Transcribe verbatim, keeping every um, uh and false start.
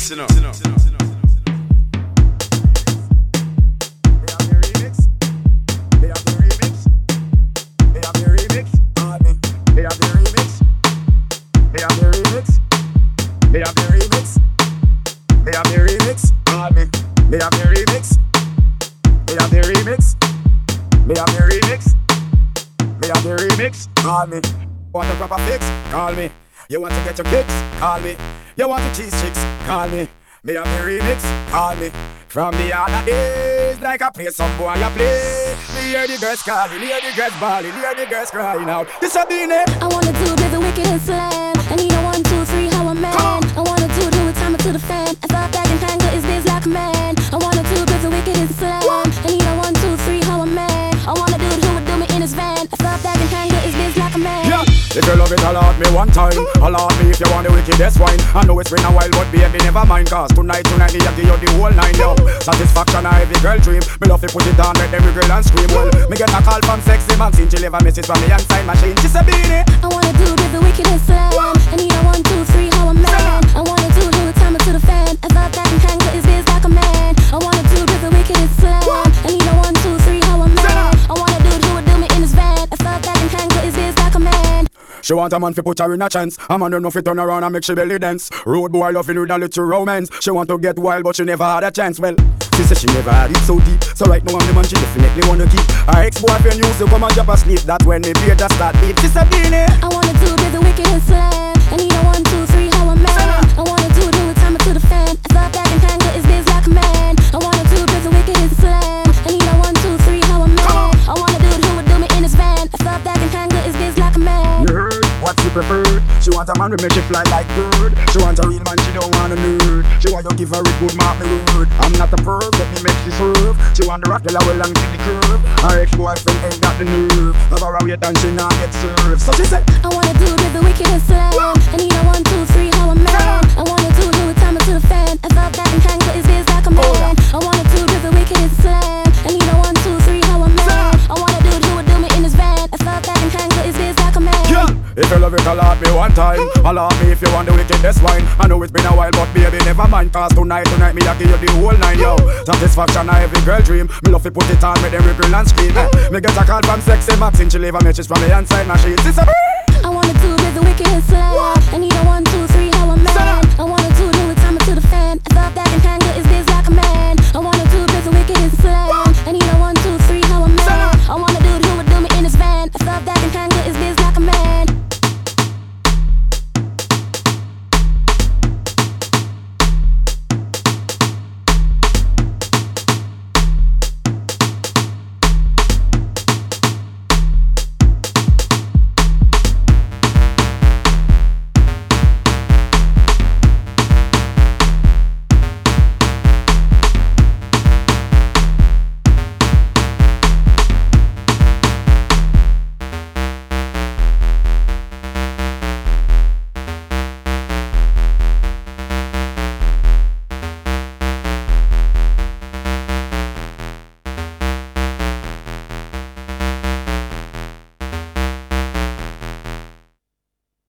remix, you know. You know. Me have the remix. Me have the remix. Call me. Me have the remix. Me have the remix. Me have the remix. Me have the remix. Call me. Want a proper fix? Call me. You want to get your kicks? Call me. You want the cheese chicks? Call me. Me have the remix. Call me. From the other days, like I play some boy I play. Me hear the girls calling, hear the girls bawling, hear the girls crying out. This a beat it. I wanna do with the wicked and slam. I need a one, two, three, how a man. I wanna do do it, time it to the fan. I thought that in tangle is this like a man. I wanna do with the wicked and slam. I need a one, two, three, how a man. I wanna do it, who would do me in his van. I thought that in tangle is this like a man. Yeah. If you love it, alert me one time. Alert me if you want the wickedest wine. I know it's been a while, but baby, never mind. Cause tonight, tonight, me I give you the whole nine, yo. Satisfaction, I every girl dream. Me love to put it on, make every girl and scream. Well, me get a call from sexy Maxine. She leave a message from me and sign machine. She say, Beanie, I wanna do with the wicked and slam. I need a one, two, three, how a man. I wanna do do it, time it to the fan. I thought that in tangle is this like a man. I wanna do with the wicked and slam. I need a one, two, three, how a man. I wanna do who would do me in his van. I thought that in tangle is this like a man. she want a man fi put her in a chance. A man don't know fi turn around and make she belly dance. Road boy loving with a little romance. She want to get wild but she never had a chance. Well, she said she never had it so deep. So right now I'm the man she definitely wanna keep. Her ex-boyfriend used to come and drop asleep. That's when me beer just start beat. She said, Beanie, I wanna do with the wicked and slam. I need a one, two, three, how a man. I wanna do do it, time it to the fan. I thought that in tangle is this like a man. I wanna do with the wicked and slam. I need a one, two, three, how a man. I wanna do it, who would do me in his van. I thought that in tangle is this like a man. you heard what she preferred. She want a man who make she fly like bird. She want a real man, she don't want a nerd. She want you give her a good mark me word. I'm not a perv, let me make she serve. She want the rock the well and take the curve. Her ex-boyfriend ain't got the nerve. Have her wait and she not get served. So she said, I wanna do with the wicked and slam. I need a one, two, three, how a man. I wanna do do it, time it to the fan. I thought that in tangle is this like a man. I wanna do with the wicked and slam. I need a one, two, three, how a man. I wanna do who would do me in his van. I thought that in tangle is this like a man. yeah. If you love it, alert me one time. Alert me if you want the wickedest wine. I know it's been a while, but baby, never mind. Cause tonight, tonight, me I give you the whole nine, yo. Satisfaction, I every girl dream. Me love to put it on, make every girl and scream. eh. Me get a call from sexy Maxine. She leave a message from me and sign machine. She say, I wanna do with the wicked and slam. I need a one, two, three,